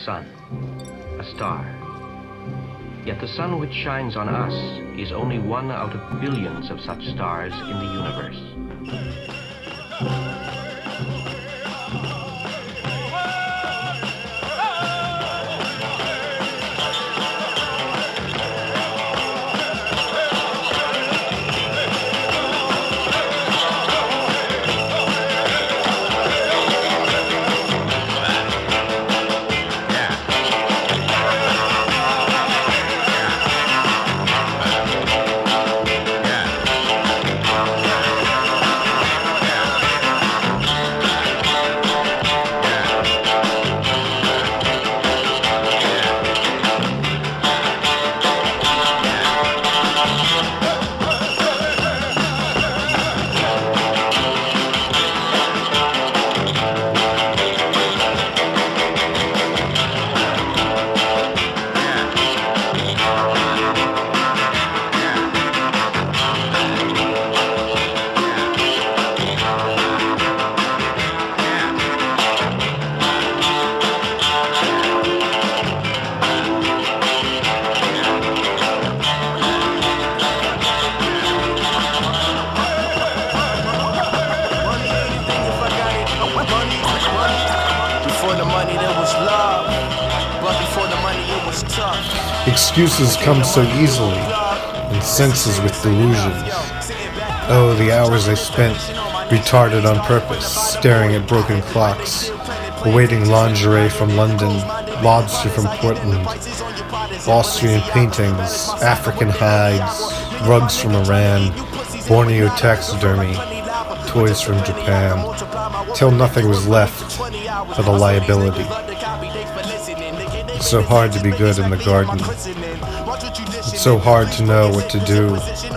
sun, a star. Yet the sun which shines on us is only one out of billions of such stars in the universe. Excuses come so easily, and senses with delusions. Oh, the hours I spent, retarded on purpose, staring at broken clocks, awaiting lingerie from London, lobster from Portland, Austrian paintings, African hides, rugs from Iran, Borneo taxidermy, toys from Japan, till nothing was left but a liability. It's so hard to be good in the garden. It's so hard to know what to do.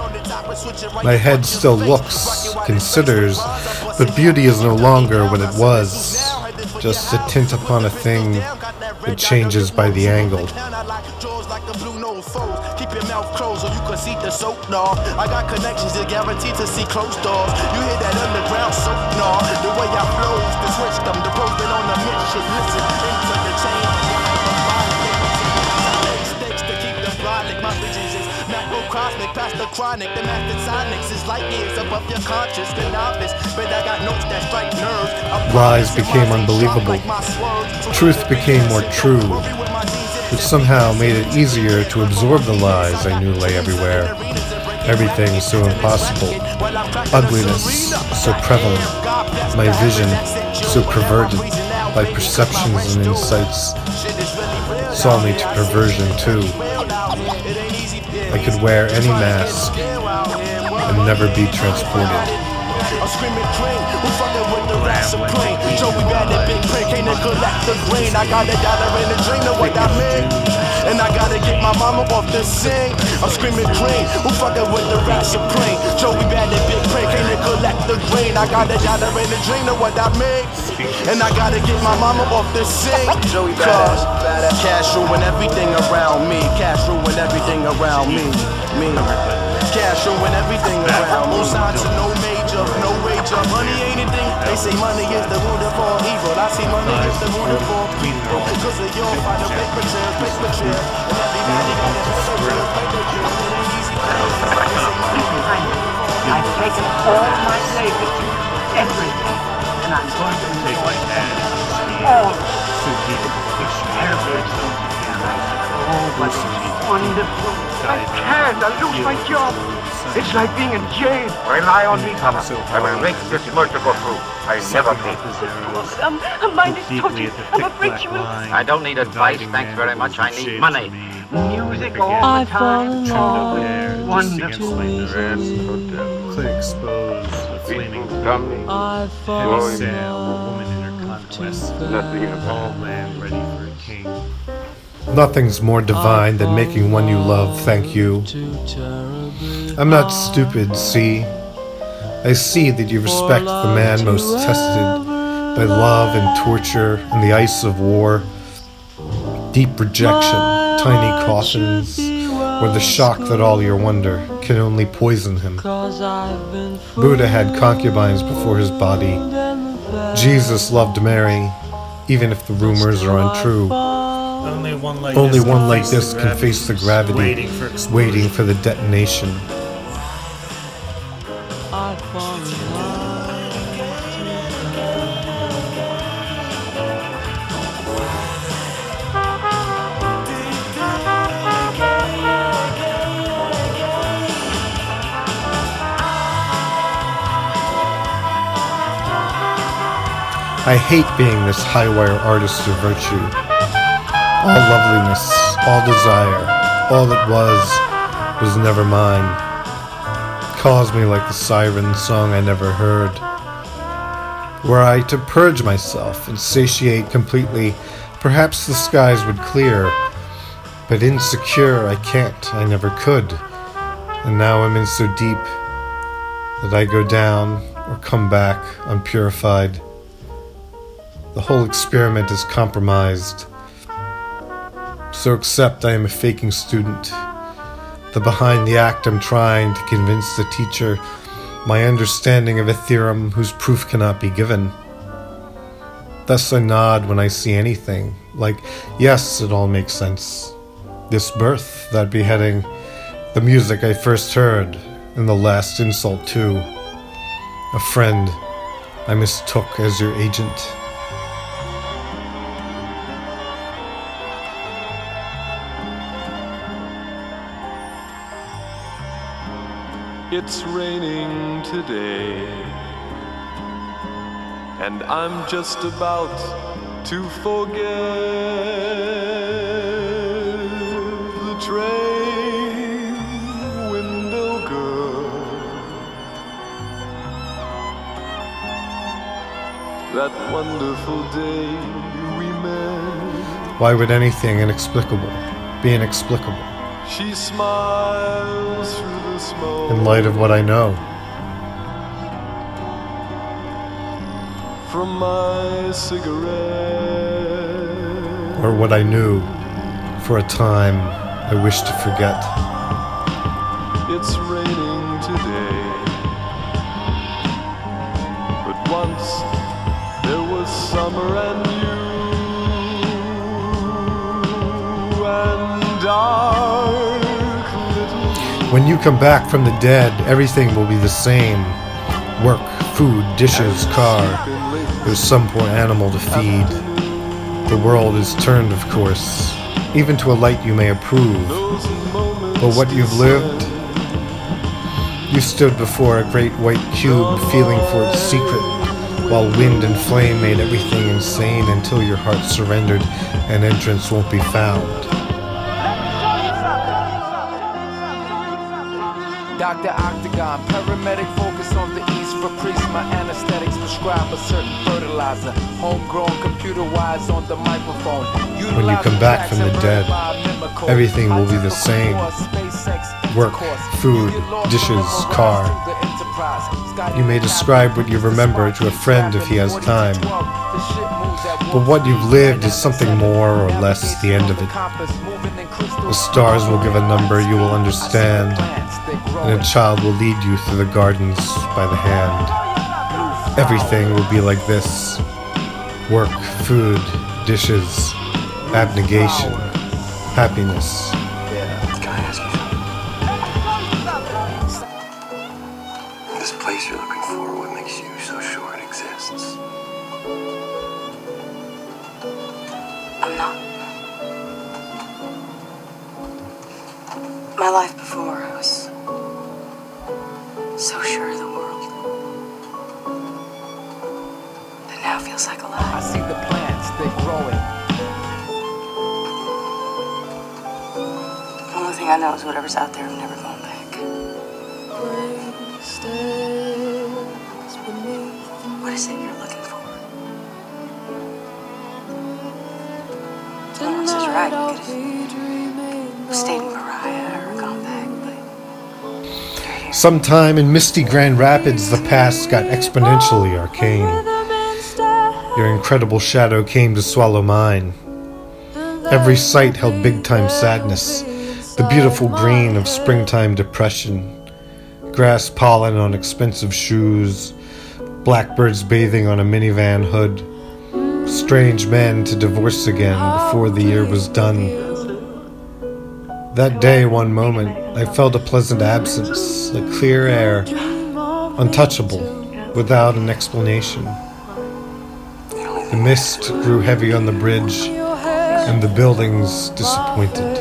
My head still looks, considers, but beauty is no longer what it was, just a tint upon a thing that changes by the angle. Keep your mouth closed or you can see the soap gnaw. I got connections that guaranteed to see closed doors. You hear that underground soap gnaw. The way I flows, the switch them, the pros been on the mission. Listen into the chain. Stakes to keep them brolic. My visions is macrocosmic, past the chronic. The master sonics is light years above your conscious. The novice, but I got notes that strike nerves. Lies became unbelievable. Truth became more true, which somehow made it easier to absorb the lies I knew lay everywhere. Everything so impossible. Ugliness so prevalent. My vision so perverted by perceptions and insights saw me to perversion too. I could wear any mask and never be transported. I'm screaming clean, we fucking with the rap supreme. So we got that big print, can't collect the green. I got $1 in the dream, know what I mean? And I gotta get my mama off the scene. I'm screaming clean, we fucking with the rap supreme. So we got that big print, can't collect the green. I got $1 in the dream, know what I mean? And I gotta get my mama off the scene. Cause cash ruin everything around me. Cash ruin everything around me. Cash ruin everything around me. No signs of no major, no wager. Money ain't a thing. They say money is the root of all evil. I see money is the root of all evil. Cause of your fight of paper trail. And everybody got a paper trail. I've taken all my savings, everything, and I'm going to take my hand. All of it. Oh, but it's wonderful. I can't. I'll lose my job. It's like being in jail. Rely on me, Thomas. I will make this merger go through. I never pay. Mine is totally. I'm afraid you will. I don't need advice, thanks very much. I need money. Music all the time. Wonderful. Click expose the flaming heavy sail, woman in her conquest, all land ready for a king. Nothing's more divine than making one you love thank you. I'm not stupid, see? I see that you respect the man most tested by love and torture and the ice of war. Deep rejection, tiny coffins, or the shock that all your wonder can only poison him. Buddha had concubines before his body. Jesus loved Mary, even if the rumors are untrue. Only one like this can face the gravity, waiting for the detonation. I hate being this high-wire artist of virtue. All loveliness, all desire, all that was never mine. Calls me like the siren song I never heard. Were I to purge myself and satiate completely, perhaps the skies would clear. But insecure, I can't, I never could. And now I'm in so deep that I go down or come back unpurified. The whole experiment is compromised. So accept I am a faking student. That behind the act I'm trying to convince the teacher my understanding of a theorem whose proof cannot be given. Thus I nod when I see anything, like, yes, it all makes sense. This birth, that beheading, the music I first heard, and the last insult too. A friend I mistook as your agent. It's raining today, and I'm just about to forget the train window girl, that wonderful day we met. Why would anything inexplicable be inexplicable? She smiles through the smoke. In light of what I know. From my cigarette. Or what I knew for a time I wish to forget. It's raining today. But once there was summer and you and When you come back from the dead, everything will be the same. Work, food, dishes, car. There's some poor animal to feed. The world is turned, of course, even to a light you may approve. But what you've lived, you stood before a great white cube feeling for its secret, while wind and flame made everything insane until your heart surrendered and entrance won't be found. Dr. Octagon, paramedic focus on the east for Prisma anesthetics, prescribe a certain fertilizer, homegrown computer-wise on the microphone. When you come back from the dead, everything will be the same. Work, food, dishes, car. You may describe what you remember to a friend if he has time. But what you've lived is something more or less the end of it. The stars will give a number you will understand, and a child will lead you through the gardens by the hand. Everything will be like this. Work, food, dishes, abnegation, happiness. Can I ask you something? This place you're looking for, what makes you so sure it exists? I'm not. My life before, I was so sure of the world. But now it feels like a lie. I see the plants, they're growing. The only thing I know is whatever's out there, I'm never going back. What is it you're looking for? Lawrence is right. You could have stayed in Mariah or gone back, but sometime in misty Grand Rapids, the past got exponentially arcane. Your incredible shadow came to swallow mine. Every sight held big-time sadness, the beautiful green of springtime depression, grass pollen on expensive shoes, blackbirds bathing on a minivan hood, strange men to divorce again before the year was done. That day, one moment, I felt a pleasant absence, like clear air, untouchable, without an explanation. The mist grew heavy on the bridge, and the buildings disappointed.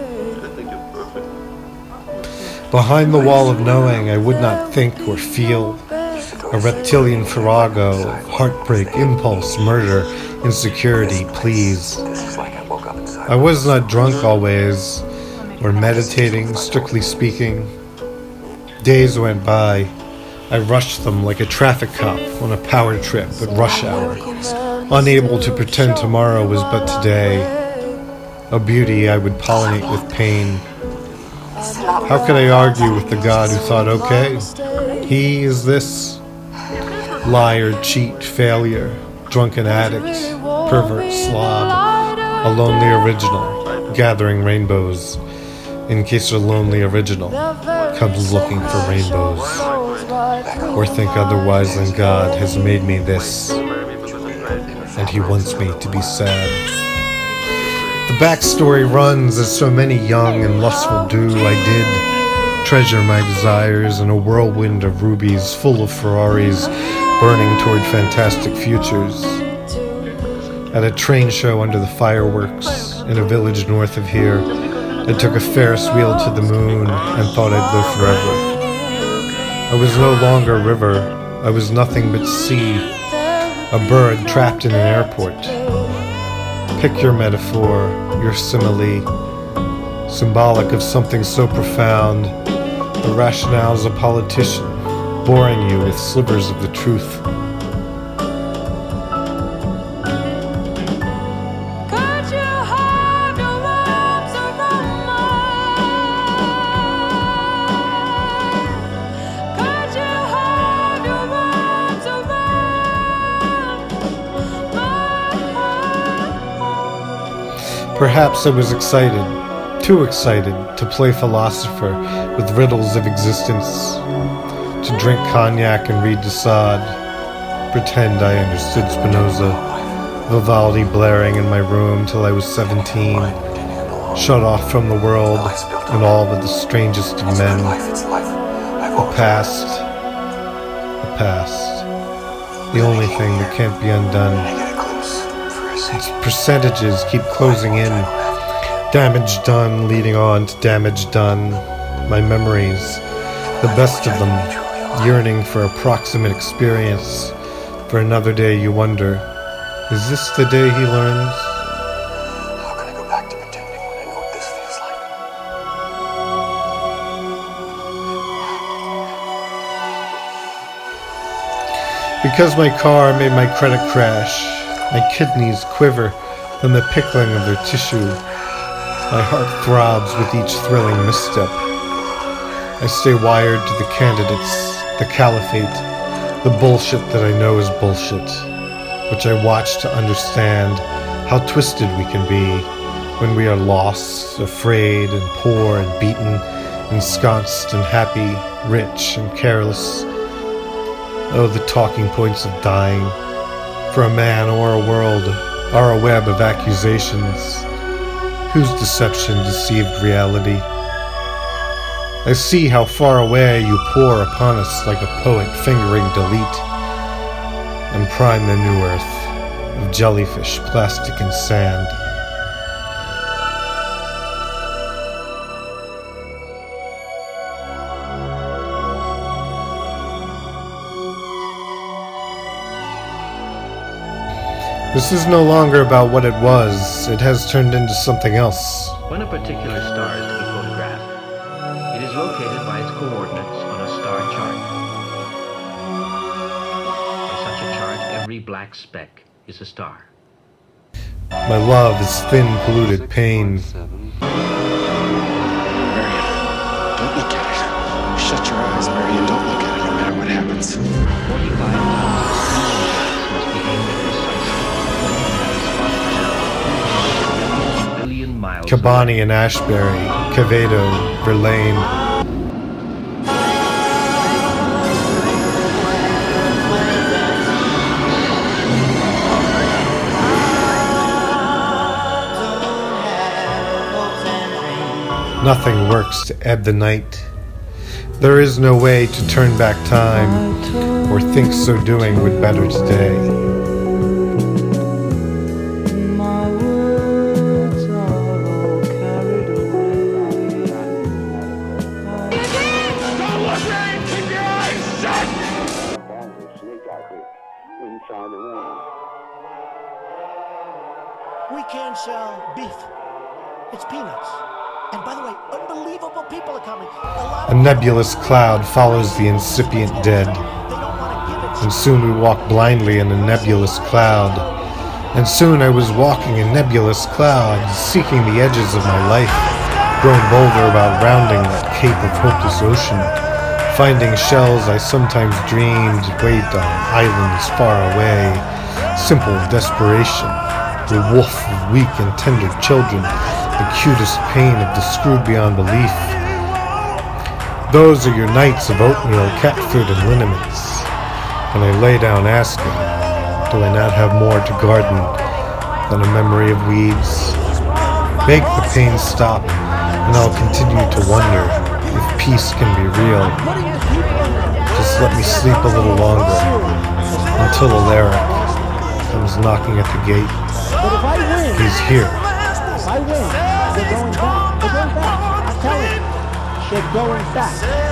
Behind the wall of knowing, I would not think or feel. A reptilian farrago of heartbreak, impulse, murder, insecurity, please. I was not drunk always, or meditating, strictly speaking. Days went by. I rushed them like a traffic cop on a power trip at rush hour, unable to pretend tomorrow was but today, a beauty I would pollinate with pain. How could I argue with the God who thought, okay, he is this? Liar, cheat, failure, drunken addict, pervert, slob, a lonely original, gathering rainbows, in case a lonely original comes looking for rainbows, or think otherwise than God has made me this, and he wants me to be sad. The backstory runs as so many young and lustful do. I did treasure my desires in a whirlwind of rubies full of Ferraris burning toward fantastic futures. At a train show under the fireworks in a village north of here, I took a Ferris wheel to the moon and thought I'd live forever. I was no longer a river, I was nothing but sea, a bird trapped in an airport. Pick your metaphor, your simile, symbolic of something so profound. The rationale's a politician, boring you with slivers of the truth. Perhaps I was excited, too excited, to play philosopher with riddles of existence, to drink cognac and read de Sade, pretend I understood Spinoza, Vivaldi blaring in my room till I was 17, shut off from the world and all but the strangest of men. The past, the only thing that can't be undone. Its percentages keep closing in. Damage done leading on to damage done. My memories, the best of them, yearning for a proximate experience. For another day you wonder, is this the day he learns? How can I go back to pretending when I know what this feels like? Because my car made my credit crash, my kidneys quiver from the pickling of their tissue. My heart throbs with each thrilling misstep. I stay wired to the candidates, the caliphate, the bullshit that I know is bullshit, which I watch to understand how twisted we can be when we are lost, afraid, and poor, and beaten, ensconced, and happy, rich, and careless. Oh, the talking points of dying. For a man or a world are a web of accusations, whose deception deceived reality. I see how far away you pour upon us like a poet fingering delete, and prime the new earth of jellyfish, plastic, and sand. This is no longer about what it was. It has turned into something else. When a particular star is to be photographed, it is located by its coordinates on a star chart. On such a chart, every black speck is a star. My love is thin, polluted pain. Marion, don't look at it. Shut your eyes, Marion. Don't look at it no matter what happens. 45 must be aimed at Cabani and Ashbury, Quevedo, Verlaine. Nothing works to ebb the night. There is no way to turn back time, or think so doing would better today. We can't sell beef. It's peanuts. And by the way, unbelievable people are coming. A nebulous cloud follows the incipient dead. And soon we walk blindly in a nebulous cloud. And soon I was walking in nebulous clouds, seeking the edges of my life, grown bolder about rounding that cape of hopeless ocean, finding shells I sometimes dreamed wait on islands far away, simple desperation, the wolf of weak and tender children, the cutest pain of the screwed beyond belief. Those are your nights of oatmeal, cat food, and liniments. And I lay down asking, do I not have more to garden than a memory of weeds? Make the pain stop, and I'll continue to wonder if peace can be real. Just let me sleep a little longer, until Alaric comes knocking at the gate. He's here. If I win, they're going back. They're going back. I'm telling you. They're going back.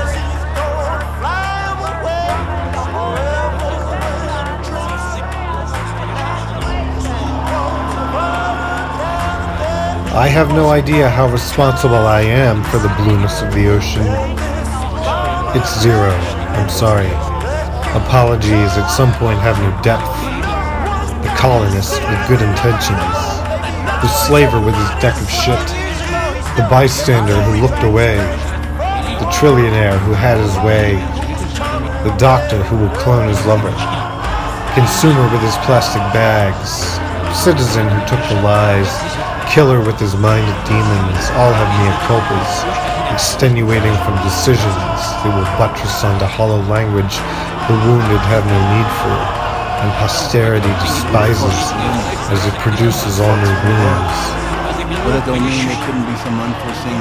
I have no idea how responsible I am for the blueness of the ocean. It's zero. I'm sorry. Apologies at some point have no depth. The colonist with good intentions. The slaver with his deck of shit. The bystander who looked away. The trillionaire who had his way. The doctor who will clone his lover. Consumer with his plastic bags. Citizen who took the lies. Killer with his mind of demons. All have mea culpas, extenuating from decisions they will buttress onto hollow language the wounded have no need for, and posterity despises as it produces all new wounds. But that don't mean there couldn't be some unforeseen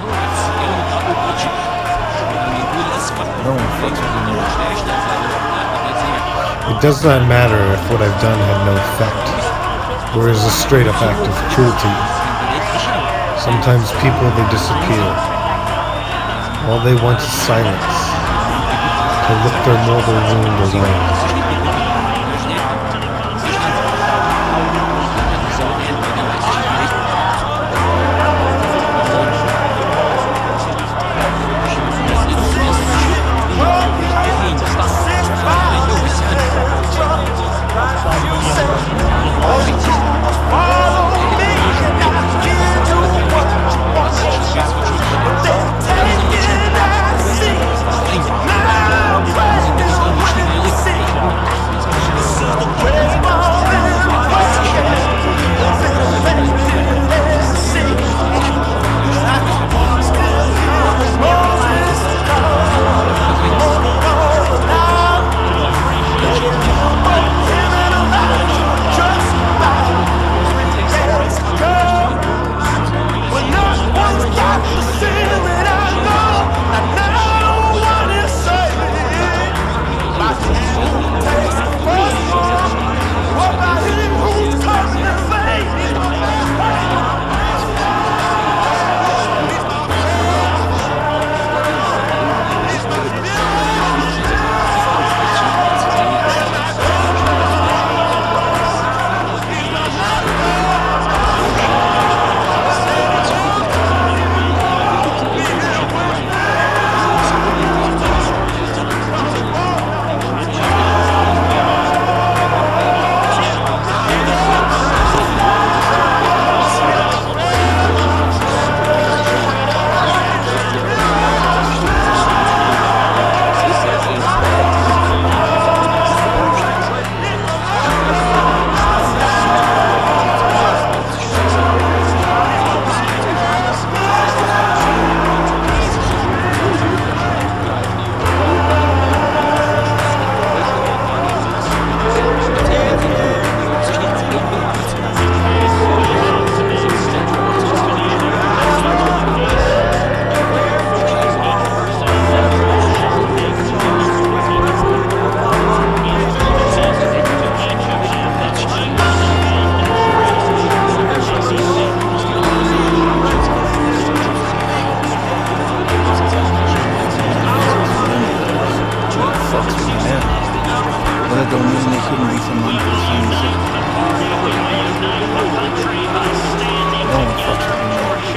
It does not matter if what I've done had no effect, or is a straight-up act of cruelty. Sometimes people, they disappear. All they want is silence, to lick their mortal wound alone. But that don't mean there couldn't be some unforeseen situation. No one fucks with me.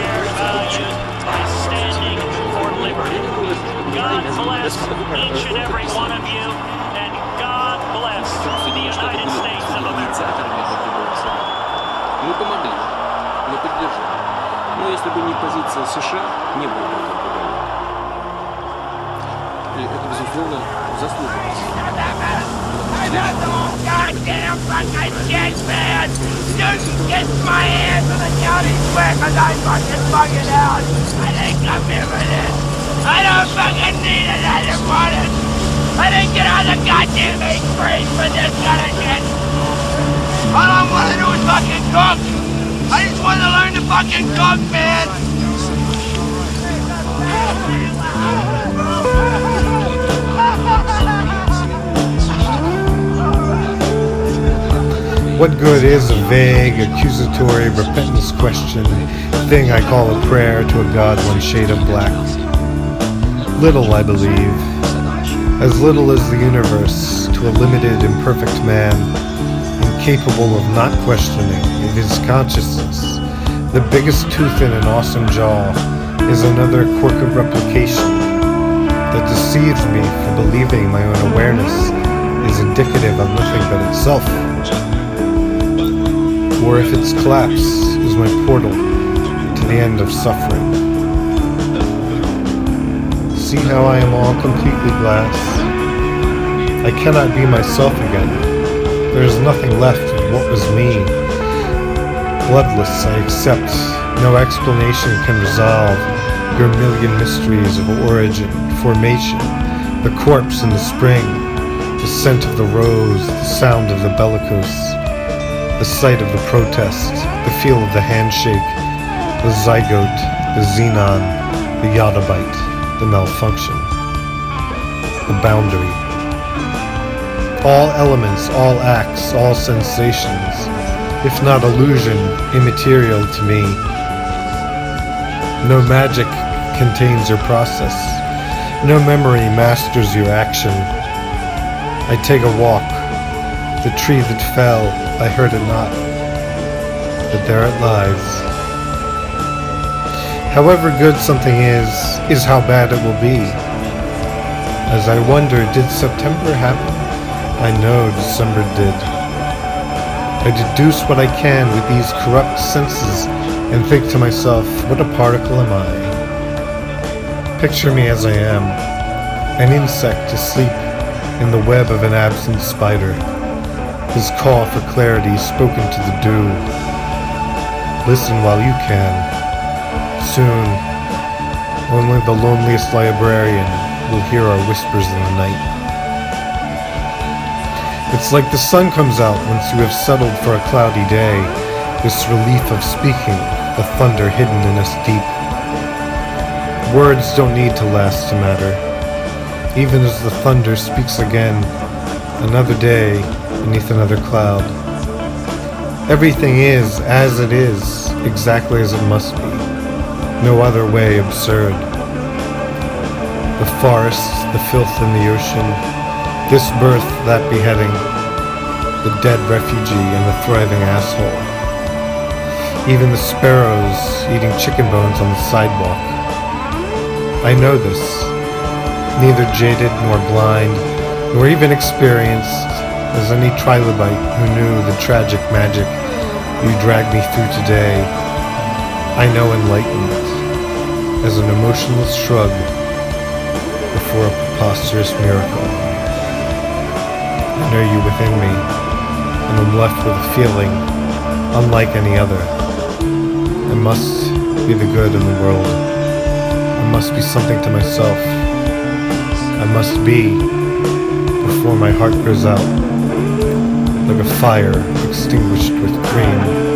God bless each and every one of you, and God bless the United States of America. Мы помогли, мы поддержали. Но если бы не позиция США, не было бы этого договора. И это, безусловно, заслуга. Goddamn fucking shit, man! You can kiss my ass on the county square cause I fucking out! I think I'm here for this! I don't fucking need it, I didn't want it! I didn't get on the goddamn egg for this kind of shit! All I wanna do is fucking cook! I just wanna learn to fucking cook, man! What good is a vague, accusatory, repentance question, thing I call a prayer to a God one shade of black? Little, I believe, as little as the universe to a limited, imperfect man, incapable of not questioning if his consciousness, the biggest tooth in an awesome jaw, is another quirk of replication that deceives me for believing my own awareness is indicative of nothing but itself. Or if its collapse is my portal to the end of suffering. See how I am all completely glass? I cannot be myself again. There is nothing left of what was me. Bloodless, I accept. No explanation can resolve your million mysteries of origin, formation, the corpse in the spring, the scent of the rose, the sound of the bellicose, the sight of the protest, the feel of the handshake, the zygote, the xenon, the yodabite, the malfunction, the boundary. All elements, all acts, all sensations, if not illusion, immaterial to me. No magic contains your process. No memory masters your action. I take a walk. The tree that fell, I heard it not, but there it lies. However good something is how bad it will be. As I wonder, did September happen? I know December did. I deduce what I can with these corrupt senses and think to myself, what a particle am I? Picture me as I am, an insect asleep in the web of an absent spider. His call for clarity spoken to the dew. Listen while you can. Soon, only the loneliest librarian will hear our whispers in the night. It's like the sun comes out once you have settled for a cloudy day, this relief of speaking, the thunder hidden in us deep. Words don't need to last to matter. Even as the thunder speaks again, another day, beneath another cloud. Everything is as it is, exactly as it must be. No other way absurd. The forests, the filth in the ocean, this birth, that beheading, the dead refugee and the thriving asshole. Even the sparrows eating chicken bones on the sidewalk. I know this, neither jaded nor blind, nor even experienced as any trilobite who knew the tragic magic you dragged me through today. I know enlightenment as an emotionless shrug before a preposterous miracle. I know you within me, and I'm left with a feeling unlike any other. I must be the good in the world. I must be something to myself. I must be before my heart goes out like a fire extinguished with cream.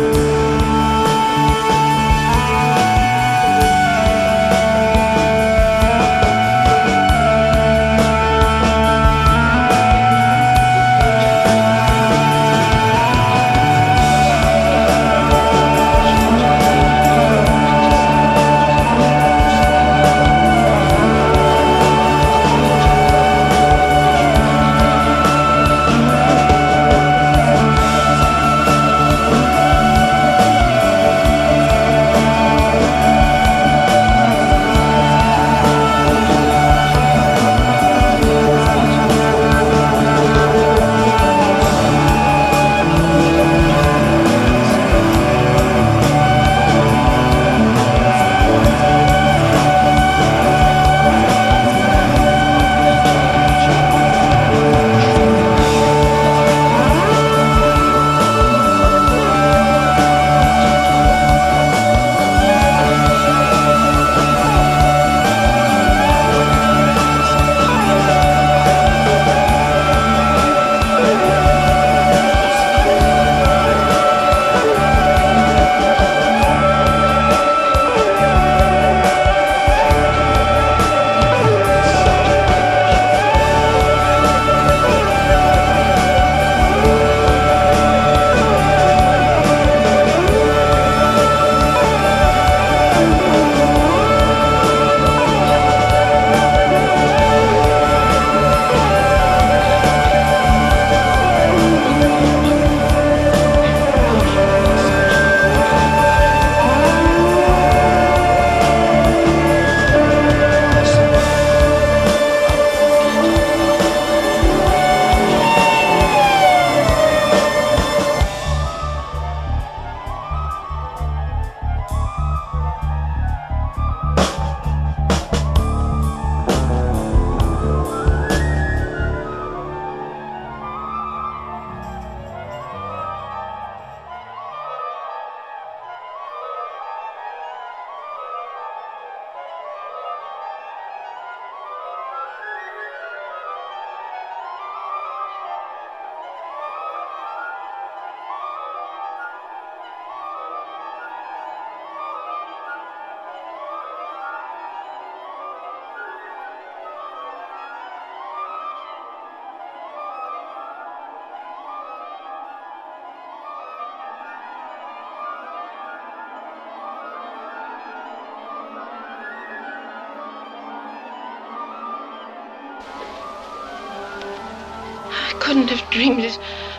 I couldn't have dreamed it.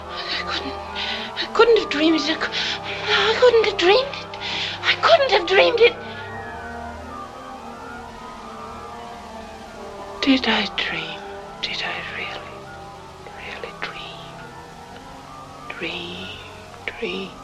I couldn't have dreamed it. I couldn't have dreamed it. I couldn't have dreamed it. Did I dream? Did I really dream? Dream.